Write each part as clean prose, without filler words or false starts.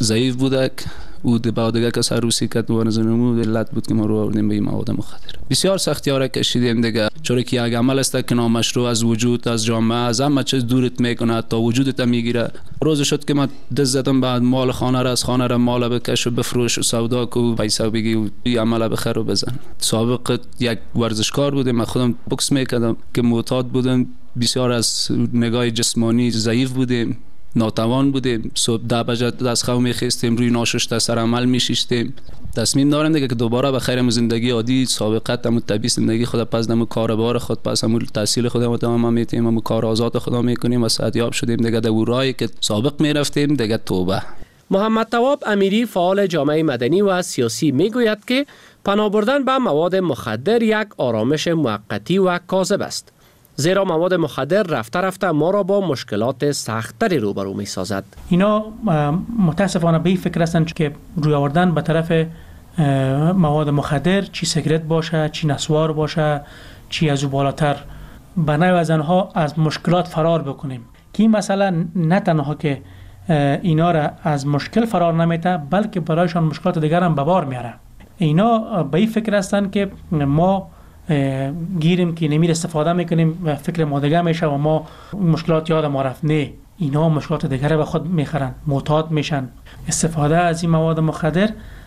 ضعیف بودک او با دیگه کس روسی کت و نزنمو علت بود که ما رو آوردیم به این مواد مخدر. بسیار سختی‌ها را کشیدیم دیگه، چون که یک عمل است که نامشروع از وجود، از جامعه، از همه چیز دورت میکنه تا وجودت میگیره. روز شد که من دست زدم بعد مال خانه را از خانه را مال بکش و بفروش و سودا کو پیسه بگی و این عمل بخیر و بزن. سابق یک ورزشکار بودم، من خودم بوکس میکردم که معتاد بودم، بسیار از نگاه جسمانی ضعیف بودیم، ناتوان بودیم. صبح 10 بجه از خواب میخیستیم، روی ناشسته سر عمل میشیشتیم. تصمیم دارم دیگه که دوباره به خیر زندگی عادی سابقت همون طبیعی زندگی خود پس همون کاربار خود پس همون تحصیل خودمون تمام میتیم، همون کار آزاد خودمون میکنیم و صحتیاب شدیم دیگه در راهی که سابق میرفتیم دیگه توبه. محمد تواب امیری فعال جامعه مدنی و سیاسی میگوید که پناه بردن به مواد مخدر یک آرامش موقتی و کاذب است، زیرا مواد مخدر رفته رفته ما را با مشکلات سخت‌تری روبرو می‌سازد. اینا متاسفانه به این فکر هستند که روی آوردن به طرف مواد مخدر، چی سیگرت باشه، چی نسوار باشه، چی از او بالاتر، به نوع از آنها از مشکلات فرار بکنیم. که این مسئله نه تنها که اینا را از مشکل فرار نمیته، بلکه برایشان مشکلات دیگر هم به بار میاره. اینا به این فکر هستند که ما گیریم که نمیر استفاده میکنیم فکر ما دیگه میشه و ما مشکلات یاد ما رفت. نه، اینا مشکلات دیگر به خود میخرن، معتاد میشن. استفاده از این مواد مخدر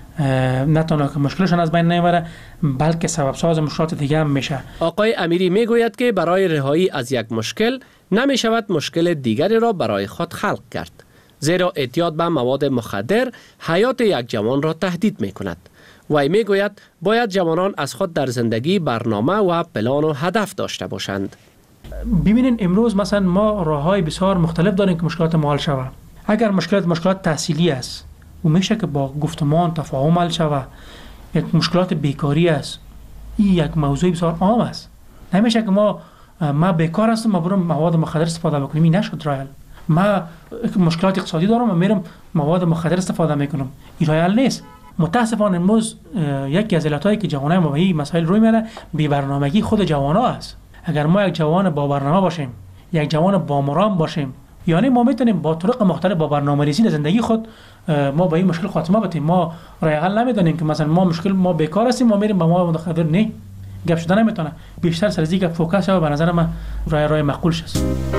نه تنها که مشکلشان از بین نمیبره، بلکه سبب ساز مشکلات دیگه هم میشه. آقای امیری میگوید که برای رهایی از یک مشکل نمیشود مشکل دیگری را برای خود خلق کرد، زیرا اعتیاد به مواد مخدر حیات یک جوان را تهدید میکند. وی میگوید باید جوانان از خود در زندگی برنامه و پلان و هدف داشته باشند. ببینین امروز مثلا ما راههای بسیار مختلف داریم که مشکلات ما حل شود. اگر مشکلات تحصیلی است و میشه که با گفتمان تفاهم حل شود. یک مشکلات بیکاری است، این یک موضوع بسیار عام است. نمیشه که ما بیکار هستم ما برم مواد مخدر استفاده بکنیم، این نشد راه. ما مشکلات اقتصادی دارم و میرم مواد مخدر استفاده میکنم، این راه حل نیست. متاسفانه امروز یکی از علتایی که جوانای ما به این مسائل روی میاره بی برنامگی خود جوانا است. اگر ما یک جوان با برنامه باشیم، یک جوان با مرام باشیم، یعنی ما میتونیم با طرق مختلف با برنامه‌ریزی زندگی خود ما به این مشکل خاتمه بدیم. ما راه حل نمیدونیم که مثلا ما بیکار هستیم ما میریم با ما مخدر، نه، گپ شدن نمیتونه. بیشتر سر ذیک فوکس شه و به نظر من راه معقول شست.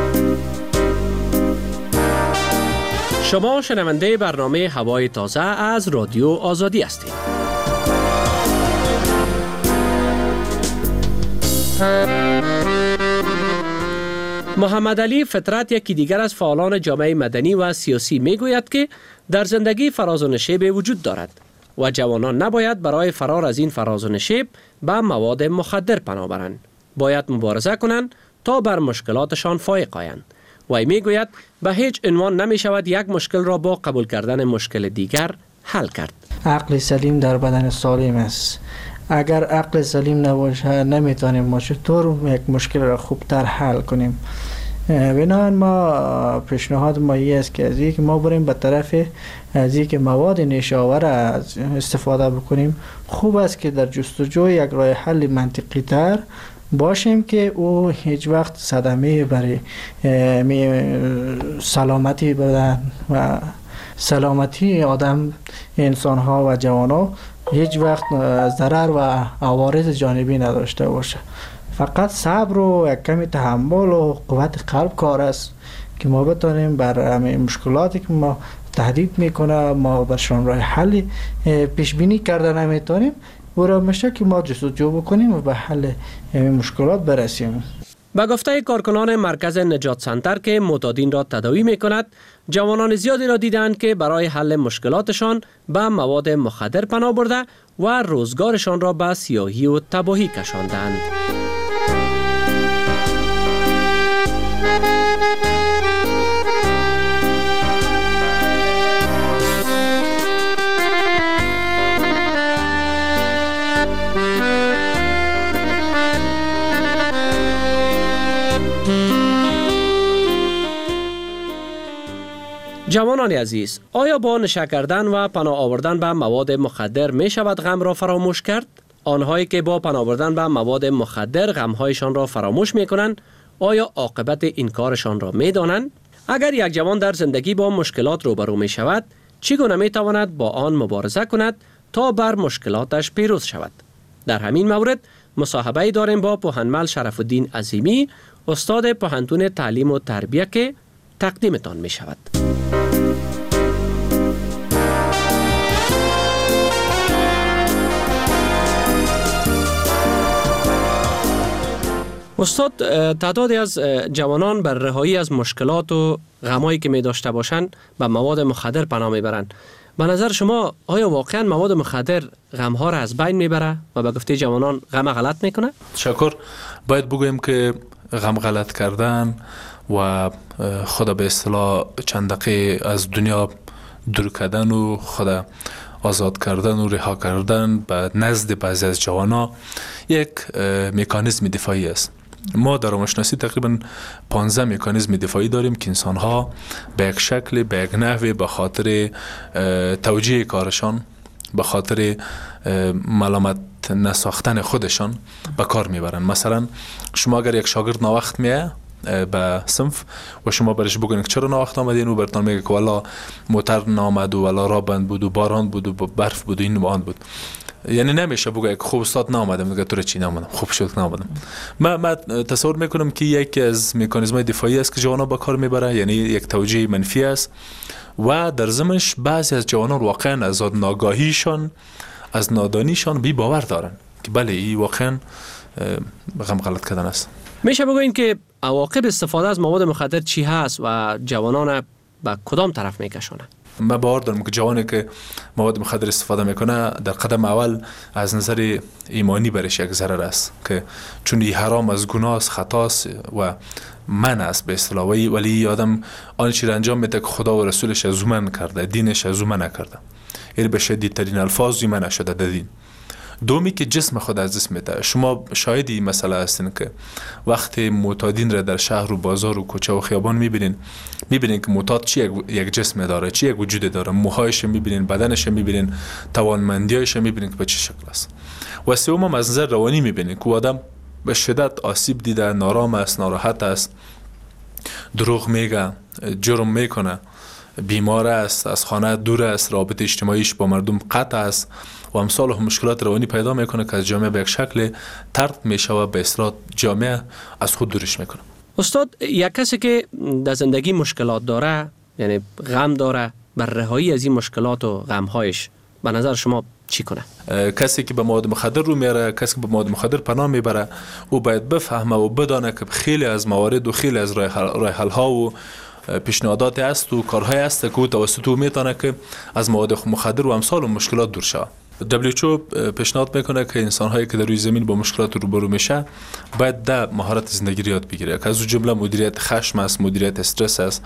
شما شنونده برنامه هوای تازه از رادیو آزادی هستید. محمد علی فطرت یکی دیگر از فعالان جامعه مدنی و سیاسی میگوید که در زندگی فراز و نشیب وجود دارد و جوانان نباید برای فرار از این فراز و نشیب به مواد مخدر پناه برند. باید مبارزه کنند تا بر مشکلاتشان فائق آیند. وی میگوید به هیچ عنوان نمی شود یک مشکل را با قبول کردن مشکل دیگر حل کرد. عقل سلیم در بدن سالم است. اگر عقل سلیم نباشه نمیتونیم ما چطور یک مشکل را خوبتر حل کنیم. بنابراین ما پیشنهاد ما این است که از اینکه ما بریم به طرف از اینکه مواد نشاور استفاده بکنیم، خوب است که در جستجوی یک راه حل منطقی تر باشیم که او هیچ وقت صدمه برای سلامتی بدن و سلامتی آدم، انسان ها و جوان ها هیچ وقت ضرر و عوارض جانبی نداشته باشه. فقط صبر و یک کمی تحمل و قوت قلب کار است که ما بتونیم بر همه مشکلاتی که ما تهدید میکنه ما برشان راه حل پیش بینی کرده نمیتونیم، برای میشه که ما جستجو بکنیم و به حل مشکلات برسیم. با گفته کارکنان مرکز نجات سنتر که معتادین را تداوی میکند، جوانان زیادی را دیدند که برای حل مشکلاتشان به مواد مخدر پناه برده و روزگارشان را به سیاهی و تباهی کشاندند. جوانان عزیز، آیا با نشه کردن و پناه آوردن به مواد مخدر می شود غم را فراموش کرد؟ آنهایی که با پناه آوردن به مواد مخدر غمهایشان را فراموش می کنند، آیا عاقبت این کارشان را می دانند؟ اگر یک جوان در زندگی با مشکلات روبرو می شود، چگونه می تواند با آن مبارزه کند تا بر مشکلاتش پیروز شود. در همین مورد مصاحبه داریم با پوهنمل شرف الدین عظیمی، استاد پوهنتون تعلیم و تربیه که تقدیمتان می شود. استاد، تعدادی از جوانان بر رهایی از مشکلات و غمایی که می داشته باشند به مواد مخدر پناه میبرند. به نظر شما آیا واقعا مواد مخدر غمها را از بین میبره و به گفته جوانان غم غلط میکنه؟ شکر. باید بگویم که غم غلط کردن و خود به اصطلاح چند دقیقه از دنیا دور کردن و خود آزاد کردن و رها کردن به نزد بعضی از جوانا یک مکانیزم دفاعی است. ما در روانشناسی تقریبا 15 مکانیزم دفاعی داریم که انسان‌ها به یک شکل، به یک نحوه، به خاطر توجیه کارشان، به خاطر ملامت نساختن خودشان به کار میبرن. مثلا شما اگر یک شاگرد ناوقت میه به صنف و شما برش بگوین که چرا ناوقت آمدین، و برتان میگه که والا موتر نامد و والا را بند بود و باران بود و برف بود و این و آن بود. یعنی نمیشه بگه که خوب استاد نامدم، میگه تو چی نامدم، خوب شد نامدم. من تصور میکنم که یکی از مکانیزم‌های دفاعی است که جوانا با کار میبره، یعنی یک توجیه منفی است و در ضمنش بعضی از جوانان واقعا از ناگاهیشان، از نادانیشان بی باور دارن که بله این واقعا غم غلط کردن است. میشه بگوین که عواقب استفاده از مواد مخدر چی هست و جوانان به کدام طرف میکشونه؟ من باور دارم که جوانی که مواد مخدر استفاده میکنه در قدم اول از نظر ایمانی برش یک ضرر است، که چون این حرام از گناه است، خطاست و من است به اصطلاح، ولی آدم آن چیز انجام میده که خدا و رسولش از من کرده، دینش از من نکرده، یعنی به شدیدترین الفاظ من نشده در دین. دومی که جسم خود از دست میده. شما شاهد این مسئله هستین که وقتی معتادین را در شهر و بازار و کوچه و خیابان میبینین که معتاد چی یک جسم داره، چی یک وجود داره، موهایش میبینین، بدنش میبینین، توانمندیایش میبینین که به چه شکل است. و سوم از نظر روانی میبینین که آدم به شدت آسیب دیده، نارام است، ناراحت است، دروغ میگه، جرم میکنه، بیمار است، از خانه دور است، رابطه اجتماعیش با مردم قطع است و امثال مشکلات روانی پیدا میکنه که از جامعه به یک شکل طرد میشه و به اصطلاح جامعه از خود دورش میکنه. استاد، یک کسی که در زندگی مشکلات داره، یعنی غم داره، بر رهایی از این مشکلات و غمهایش به نظر شما چی کنه؟ کسی که به مواد مخدر رو میاره، کسی که به مواد مخدر پناه میبره، او باید بفهمه و بدانه که خیلی از موارد و خیلی از راه حل ها و پیشنهادات است و کارهای است که او توسط او میتونه که از مواد مخدر و امثال و مشکلات دور شود. WHO پیشنهاد میکنه که انسان‌هایی که در روی زمین با مشکلات روبرو میشه باید ده مهارت زندگی یاد بگیره که از اون جمله مدیریت خشم است، مدیریت استرس است،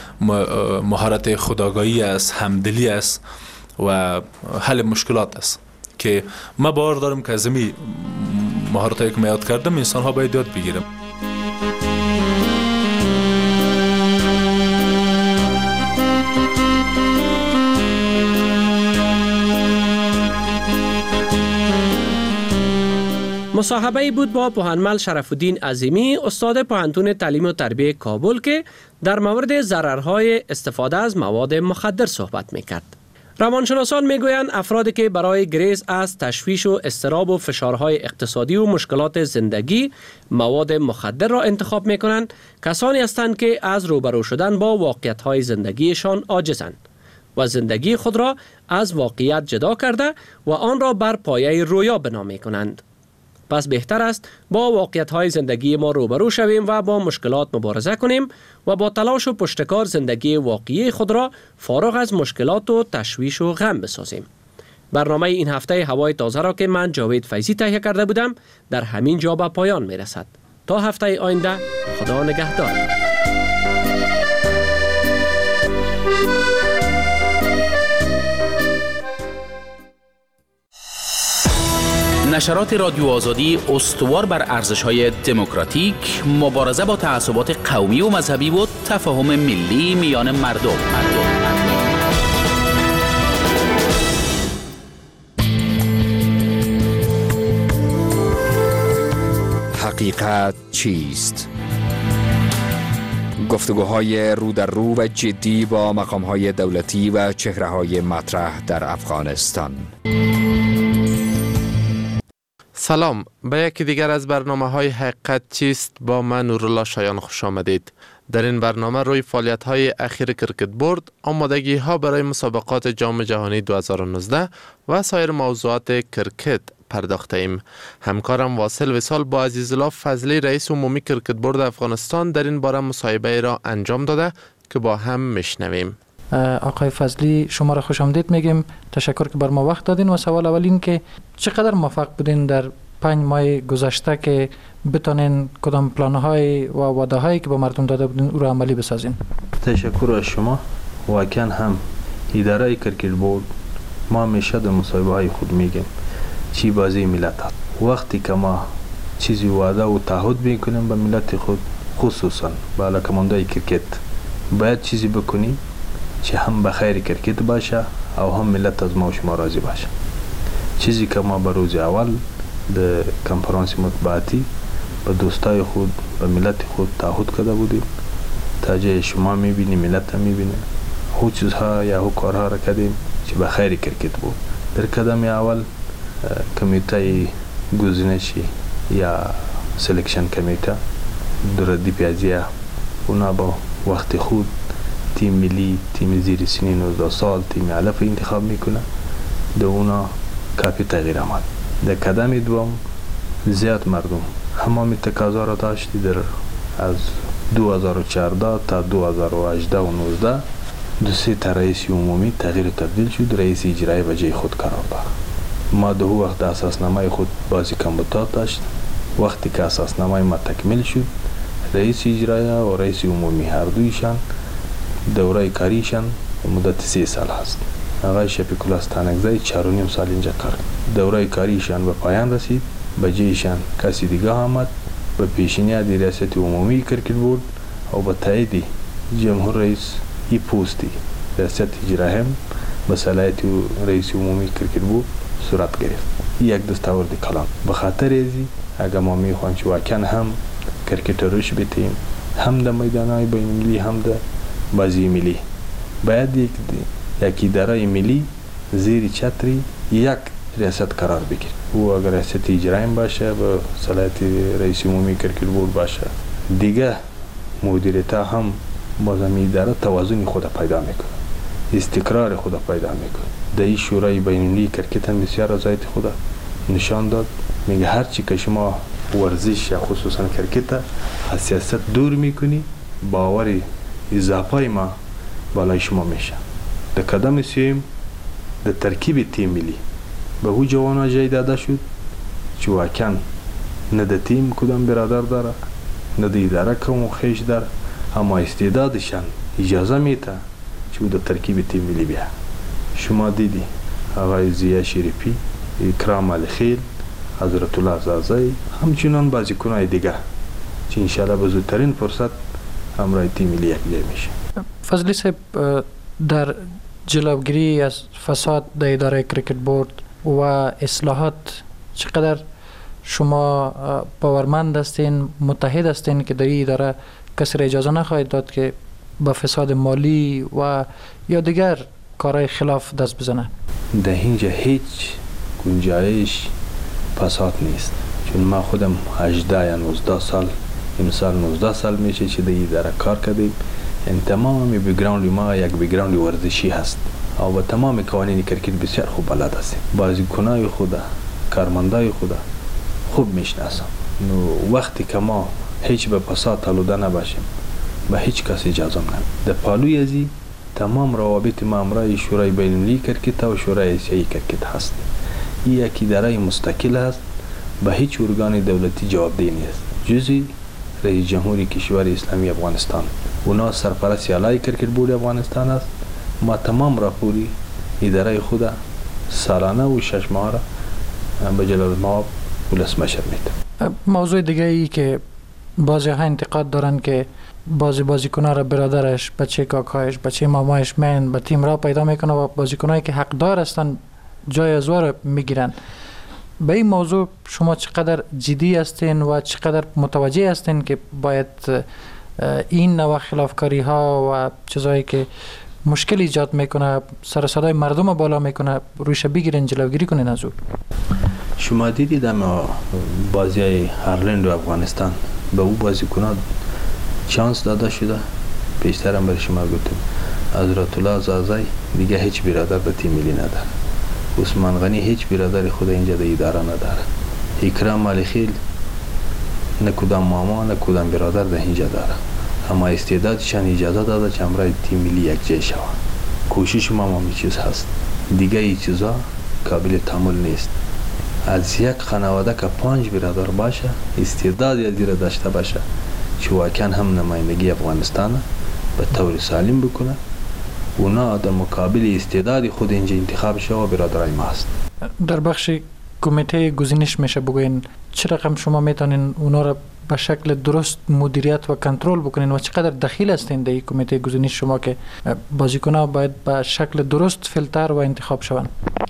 مهارت خودآگاهی است، همدلی است و حل مشکلات است، که من باور دارم که از این مهارتایی که من یاد کردم انسان‌ها باید یاد بگیرن. مصاحبه‌ای بود با پوهنمل شرف الدین عظیمی، استاد پوهنتون تعلیم و تربیه کابل، که در مورد ضررهای استفاده از مواد مخدر صحبت میکرد. روانشناسان میگویند افرادی که برای گریز از تشویش و اضطراب و فشارهای اقتصادی و مشکلات زندگی مواد مخدر را انتخاب میکنند، کسانی هستند که از روبرو شدن با واقعیت‌های زندگیشان عاجزند و زندگی خود را از واقعیت جدا کرده و آن را بر پایه رویا بنا میکنند. پس بهتر است با واقعیت‌های زندگی ما روبرو شویم و با مشکلات مبارزه کنیم و با تلاش و پشتکار زندگی واقعی خود را فارغ از مشکلات و تشویش و غم بسازیم. برنامه این هفته هوای تازه را که من جاوید فیضی تهیه کرده بودم در همین جا به پایان میرسد. تا هفته آینده، خدا نگهدار. نشرات رادیو آزادی استوار بر ارزش‌های دموکراتیک، مبارزه با تعصبات قومی و مذهبی و تفاهم ملی میان مردم. حقیقت چیست؟ گفتگوهای رو در رو و جدی با مقام‌های دولتی و چهره‌های مطرح در افغانستان. سلام، به یکی دیگر از برنامه‌های حقیقت چیست با من نورالله شایان خوش آمدید. در این برنامه روی فعالیت‌های اخیر کرکت بورد، آمادگی‌ها برای مسابقات جام جهانی 2019 و سایر موضوعات کرکت پرداخته ایم. همکارم واصل وصال با عزیزالله فضلی رئیس عمومی کرکت بورد افغانستان در این باره مصاحبه را انجام داده که با هم میشنویم. آقای فضلی شما را خوش آمدید میگیم. تشکر که بر ما وقت دادین و سوال اول این که چقدر موفق بودین در 5 ماه گذشته که بتونین کدام پلان‌های و وعده‌هایی که با مردم داده بودین او را عملی بسازین؟ تشکر از شما. واقعا هم اداره کرکت بورد ما همیشه در مصاحبه‌های خود میگیم چی بازی ملت هست. وقتی که ما چیزی وعده و تعهد میکنیم به ملت خود، خصوصا به علاقه‌مندای کرکت، باید چیزی بکنیم که هم به خیر کرکت باشه او هم ملت از ما و شما راضی باشه. چیزی که ما به روز اول در کنفرانس مطبوعاتی به دوستای خود به ملت خود تعهد کرده بودیم تا جای شما میبینی ملت هم میبینه هو چیزها یا هو کارها را کردیم که به خیر کرکت بود. در قدم اول کمیته گزینشی یا سلکشن کمیته دردی پیازیه اونا با وقت خود تیم ملی، تیم زیر سنین 19 سال، تیم علف انتخاب میکنه. در اونا کافی تغییر آمد. در قدم دوم زیاد مردم همه تقاضا را داشتی در از 2014 تا 2018 و 19 2-3 تا رئیس عمومی تغییر تبدیل شد، رئیس اجرایی به جای خود قرار داد. ما در وقت اساسنامه خود بازی کمبودات داشت. وقتی که اساسنامه ما تکمیل شد، رئیس اجرایی و رئیس عمومی هر دویشان دوره کاریشان مدت 3 سال هست. آقای شفیق الله ستانکزی 4.5 سال اینجا کار. دوره کاریشان به پایان رسید. به جایشان کسی دیگه آمد به پیشنهاد ریاست عمومی کرکت بورد و با تایید جمهور رئیس ای پوستی ریاست اجرایی هم به صلاحیت رئیس عمومی کرکت بورد صورت گرفت. یک دستاورد کلان. به خاطر ازی اگر ما میخوایم که واقعا هم کرکت روش بتیم، هم در میدانهای بین المللی هم در بازی ملی، باید یک اداره ملی زیر چتری یک ریاست قرار بگیره. او اگر ریاست اجرایی باشه به صلاحیت رئیس عمومی کرکت بورد باشه، دیگه مدیریت هم باز هم اداره توازن خود پیدا میکنه، استقرار خود پیدا میکنه. در این شورای بین المللی کرکت هم بسیار رضایت خود نشان داد. میگه هر چی که شما ورزش یا خصوصا کرکت از سیاست دور میکنی، باوری اضافه ما بالای شما میشه. در قدم سوم در ترکیب تیم ملی به او جوانا جای داده شد که واقعا نه در تیم کدام برادر داره، نه در اداره کم خیش داره، اما استعدادشان اجازه میده که در ترکیب تیم ملی بیا. شما دیدی آقای زیا شریفی، اکرام علی خیل، حضرت الله زازی، همچنان بازیکنای دیگه که انشاءالله به زودترین فرصت همراه تیم ملی یکجای میشه. فضلی صاحب، در جلوگیری از فساد در اداره کرکت بورد و اصلاحات چقدر شما باورمند هستین، متحد هستین که در این اداره کسی را اجازه نخواهید داد که با فساد مالی و یا دیگر کارهای خلاف دست بزنه؟ در اینجا هیچ گنجایش فساد نیست، چون ما خودم 18 یا 19 سال امسال 19 سال میشه که در اداره کار کردیم. این تمام بیگراوند ما یک بیگراوند ورزشی هست و با تمام قوانین کرکت بسیار خوب بلد هستیم. بازیکنای خود، کارمندای خود خوب میشناسم. وقتی که ما هیچ به فساد آلوده نباشیم به هیچ کس اجازه نمیدیم. در پالوی ازی تمام روابط ما همراه شورای بین المللی کرکت و شورای آسیایی کرکت هست. این یک اداره مستقل است، به هیچ ارگان دولتی جوابدهی نیست جزی رئیس جمهوری کشور اسلامی افغانستان. اونا سرپرست اعلی کرکت بورد افغانستان است. ما تمام راپوری اداره خود سالانه و 6 ماه را به جلال المآب ولسمشر میده. موضوع دیگه ای که بعضی ها انتقاد دارن که بازیکن‌ها را برادرش، بچه کاکایش، بچه مامایش من به تیم را پیدا میکنه و بازیکنایی که حقدار هستن جای از او را میگیرن. به این موضوع شما چقدر جدی هستین و چقدر متوجه هستین که باید این نوع خلافکاری ها و چیزایی که مشکل ایجاد میکنه، سر صدای مردم بالا میکنه، رویش بگیرین، جلوگیری کنین از او؟ شما دیدید اما بازی های هرلند و افغانستان به او بازیکنان چانس داده شده. پیشتر هم برای شما گفتم حضرت الله زازای دیگه هیچ برادر به تیم ملی نداره. عثمان غنی هیچ برادر خود اینجا در اداره نداره. اکرام مالیخیل نه کدام ماما نه کدام برادر در اینجا داره. اما استعدادشان اجازه داده که امرای تیم ملی یک جای شود. کوشش ما می چیز هست. دیگه این چیزا قابل تحمل نیست. از یک خانواده که 5 برادر باشه، استعداد یا زیر داشته باشه که واقعا هم نمایندگی افغانستان به طور سالم بکنه، اونا در مقابل استعداد خود اینجا انتخاب شده و برادرای ما هست. در بخش کمیته گزینش میشه بگوین چه رقم شما میتونین اونا را به شکل درست مدیریت و کنترل بکنین و چقدر دخیل هستین در این کمیته گزینش شما که بازیکن‌ها باید به شکل درست فیلتر و انتخاب شوند؟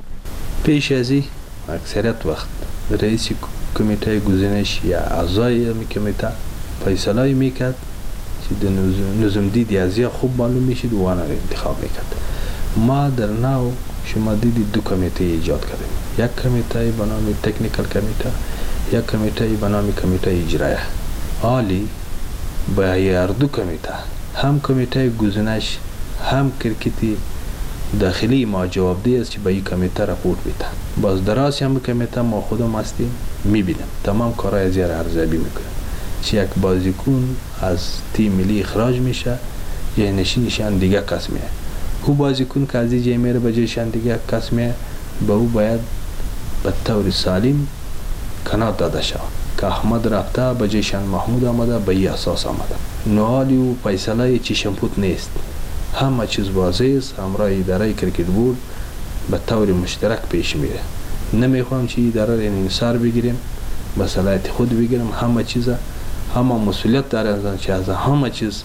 پیش از این اکثریت وقت رئیس کمیته گزینش یا اعضای کمیته فیصله میکرد که نظم دیدی از یا خوب معلوم میشید و آنها را انتخاب میکرد. ما در ناو شما دیدید 2 کمیته ایجاد کردیم. یک کمیته به نام تکنیکال کمیته، یک کمیته به نام کمیته اجرایه. عالی با هر 2 کمیته، هم کمیته گزینش هم کرکتی داخلی ما جوابدهی است که به این کمیته راپورت میده. باز دراز هم کمیته ما خودم هستیم میبینم تمام کارهای از یار ارزیابی میکنه. چه یک بازیکن از تیم ملی اخراج میشه یا نشینشان دیگه کس میه. او بازیکن که از اینجا میره به جایشان دیگه کس میه، به او باید به طور سالم کنار داده شود که احمد رفته به جایشان محمود آمده، به این اساس آمده. نوالی و فیصله چشم پوت نیست. همه چیز واضح است. امرای اداره کرکت بورد به طور مشترک پیش میره. نمیخوام چه اداره را انحصار بگیریم، به صلاحیت خود بگیریم. همه چیز همه مسئولیت دارن که از همه چیز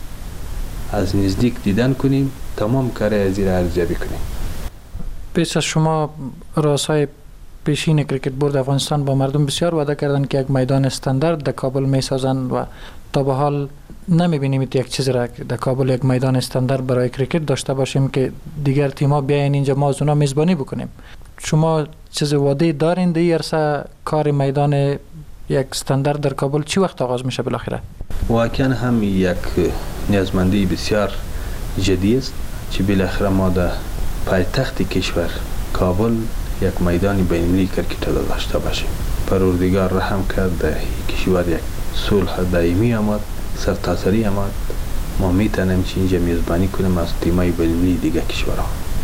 از نزدیک دیدن کنیم، تمام کارهای از این ارزیابی کنیم. پیش از شما رؤسای پیشین کرکت بورد افغانستان با مردم بسیار وعده کردن که یک میدان استاندارد در کابل میسازند و تا به حال نمیبینیم یک چیزی را در کابل یک میدان استاندارد برای کرکت داشته باشیم که دیگر تیم‌ها بیاین اینجا ما از اونا میزبانی بکنیم. شما چیز وعده دارین در این عرصه؟ کار میدان یک استاندارد در کابل چی وقت آغاز میشه بالاخره؟ واقعا هم یک نیازمندی بسیار جدی است که بالاخره ما در پایتخت کشور کابل یک میدان بین‌المللی کرکت داشته باشیم. پروردگار رحم کرد در کشور یک صلح دائمی آمد، سرتاسری آمد. ما میتونیم که اینجا میزبانی کنیم از تیمای بین‌المللی دیگه کشورها،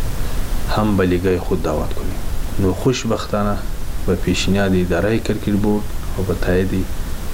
هم به لیگای خود دعوت کنیم. نو خوشبختانه به پیشنهاد اداره کرکت بورد و به تایید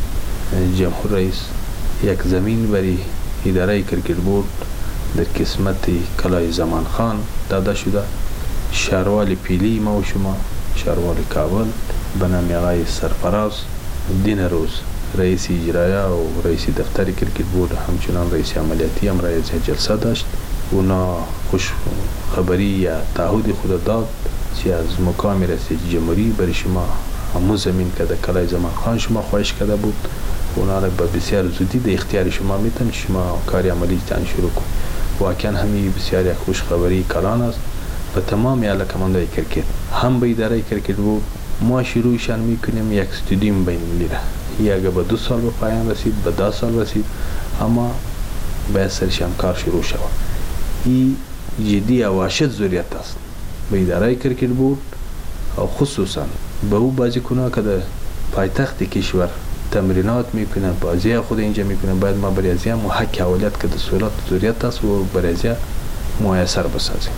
جمهور رئیس یک زمین برای اداره کرکت بورد در قسمت کلای زمان خان داده شده. شهروال پیلی ما و شما، شهروال کابل به نام آقای سرفراز دین روز رئیس اجرایه و رئیس دفتر کرکت بورد، همچنان رئیس عملیاتی هم رئیس جلسه داشت. اونا خوش خبری یا تعهد خود داد که از مقام رئیس جمهوری برای شما همون زمین که در کلای زمان خان شما خواهش کرده بود، اونا را به بسیار زودی در اختیار شما میتونید شما کاری عملی تان شروع کنید. واقعا همین بسیار یک خوش خبری کلان است و تمام علاقمندان کرکت. هم به اداره کرکت بود ما شروعشان میکنیم یک استودیوم بین‌المللی را. یک به 2 سال به پایان رسید، به 10 سال رسید، اما باید سرشان کار شروع شود. این جدی واشد ضرورت است به اداره کرکت بود و خصوصا به او بازیکنان که در پایتخت کشور تمرینات میکنن، بازی خود اینجا میکنن، باید ما برای ازیا محک اولیت که در سولات ضرورت است و برای ازیا میسر بسازیم.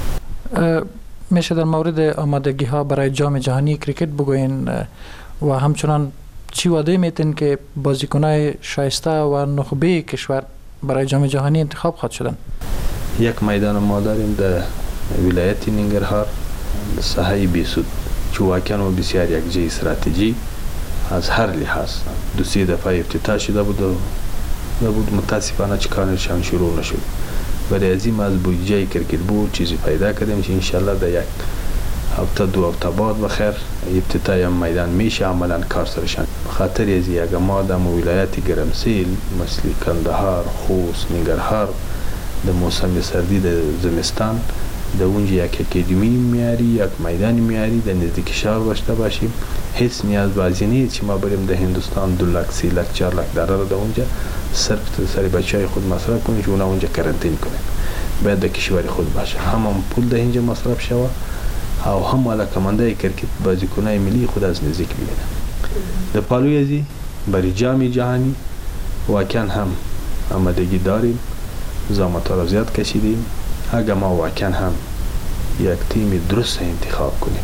میشه در مورد آمادگی ها برای جام جهانی کرکت بگوین و همچنان چی وعده میتین که بازیکنای شایسته و نخبه کشور برای جام جهانی انتخاب خواهد شدن؟ یک میدان ما داریم در ولایت ننگرهار، ساحه بیسود که واقعا و بسیار یک جای استراتژی از هر لحاظ 2-3 دفعه افتتاح شده بود متاسفانه که کارشان شروع نشد. برای ازیم از بودجه کرکت بورد چیزی پیدا کردیم که انشالله در یک هفته 2 هفته بعد بخیر افتتاح میدان میشه، عملا کار سرشان خاطر از یک ما در ولایت گرمسیل مثل کندهار، خوست، ننگرهار در موسم سردی در زمستان در اونجا یک اکادمی میاری، یک میدان میاری در نزدیک شهر داشته باشیم. هیچ نیاز بازی نیست که ما بریم در هندوستان 2 لک 3 لک 4 لک دلار در اونجا صرف سر بچه های خود مصرف کنیم که اونا اونجا کرنتین کنیم. باید در کشور خود باشه، هم پول در اینجا مصرف شود او هم علاقمنده کرکت بازیکنای ملی خود از نزدیک ببینه. در پالوی ازی برای جام جهانی واقعا هم آمادگی داریم، زحمت را زیاد کشیدیم. اگر ما واقعا هم یک تیم درست انتخاب کنیم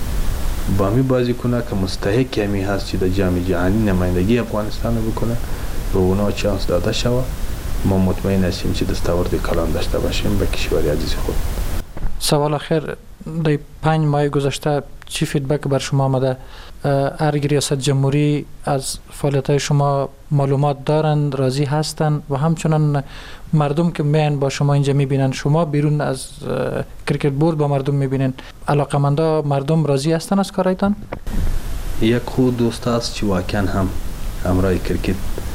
با می بازیکنه که مستحق کمی هست که در جام جهانی نمایندگی افغانستان بکنه و اونا چانس داده شود، ما مطمئن هستیم که دستاورد کلان داشته باشیم به کشور عزیز خود. سوال آخر، در 5 ماه گذشته چی فیدبک بر شما آمده؟ ارگ ریاست جمهوری از فعالیت‌های شما معلومات دارند، راضی هستند و همچنان مردم که میان با شما اینجا میبینن، شما بیرون از کرکت بورد با مردم میبینن، علاقمندا مردم راضی هستند از کارایتان؟ یک خود دوست است که واقعا هم امرای کرکت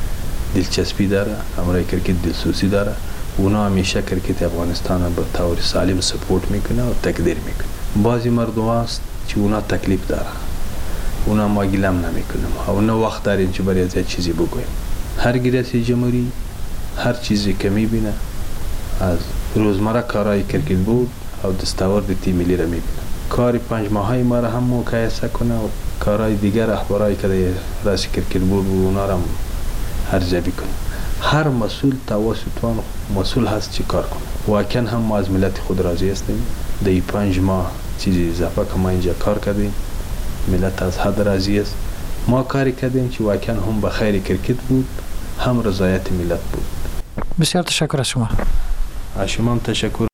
دلچسپی داره، امرای کرکت دلسوزی داره. اونا همیشه کرکت افغانستان به طور سالم سپورت میکنه و تقدیر میکنه. بعضی مردم هست که اونا تکلیف داره، اونا ما گلم نمیکنیم، اونا وقت داریم که برای از چیزی بگویم. هر ریاست جمهوری هر چیزی که میبینه از روزمره کارهای کرکت بود او دستاورد تیم ملی را میبینه. کار 5 ماهه ما را هم مقایسه کنه و کارهای دیگر اخبارایی که رئیس کرکت بود اونا را ارزیابی کنه. هر مسئول توسطوان مسئول هست چی کار کنه. واقعا هم ما از ملت خود راضی هستیم. در 5 ماه چیزی اضافه که ما اینجا کار کردیم، ملت از حد راضی است. ما کاری کردیم که واقعا هم به خیر کرکت بود، هم رضایت ملت بود. بسیار تشکر از شما. از شما هم تشکر.